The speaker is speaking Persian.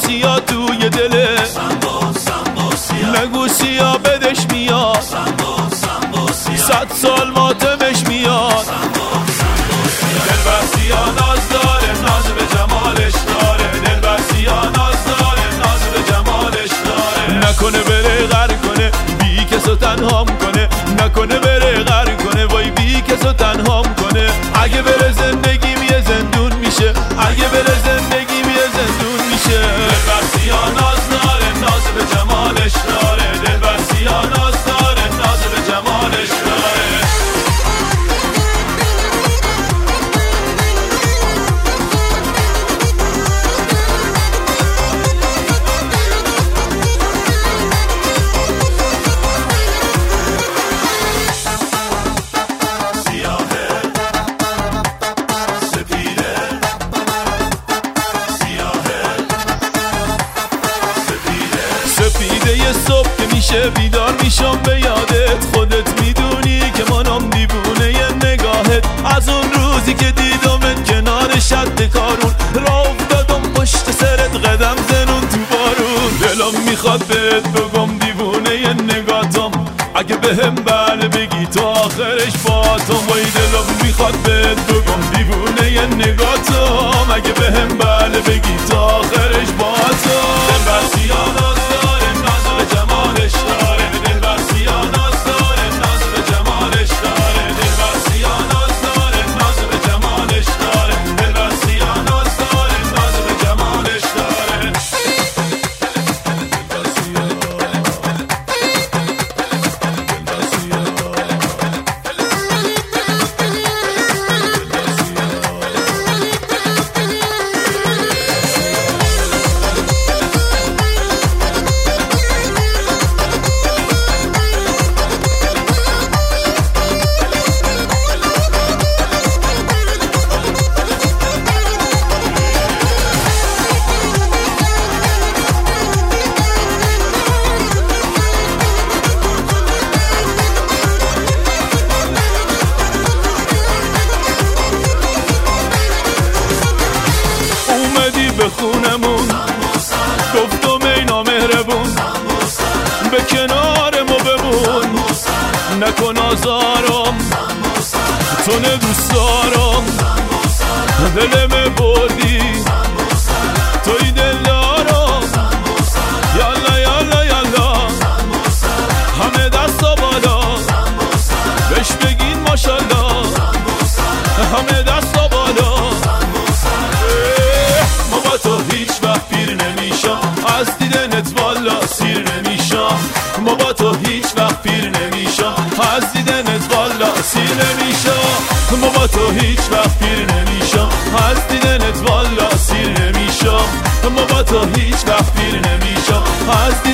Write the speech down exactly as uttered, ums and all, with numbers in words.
سیاه توی دله نگو سیاه بدش میاد صد سال ماتمش میاد دلبر سیاه ناز داره ناز به جمالش داره دلبر سیاه ناز داره ناز به جمالش داره نکنه بره غر کنه بی کسو تنهام کنه نکنه بره غر کنه وای بی کسو تنهام کنه اگه بره زندگیم یه زندون میشه اگه بره زندگیم یه زندون میشه دلبر سیاه ناز داره ناز به جمالش داره دلبر سیاه ناز داره ناز به جمالش داره سپیده یه صبح که میشه بیدار میشم به یادت خودت میدونی که منم دیوونه یه نگاهت از اون روزی که دیدمت کنار شد کارون راه افتادم پشت سرت قدم زنون تو بارون دلم میخواد بهت بگم دیوونه یه نگاتم اگه بهم بله بگی تا آخرش باتم وای دلم میخواد بهت بگم دیوونه یه نگاتم اگه بهم بله بگی تا آخرش باتم دلبر سیاه ناز داره ناز به جمالش داره دلبر سیاه ناز داره ناز به جمالش داره دلبر سیاه ناز داره ناز به جمالش داره دلبر سیاه ناز داره ناز به جمالش داره به خونمون گفتم ای نامهربون به کنار ما بمون نکن آزارم تو نه دوست دارم دلم بردی توی دل دارم یالا یالا یالا همه دستا بالا بهش بگین ماشالله همه دستا بالا تو هیچ وقت پیر نمیشم از دیدنت والا سیر نمیشم ما با تو هیچ وقت پیر نمیشم از دیدنت والا سیر نمیشم ما با تو هیچ وقت پیر نمیشم از دیدنت والا سیر نمیشم ما با تو هیچ وقت پیر نمیشم از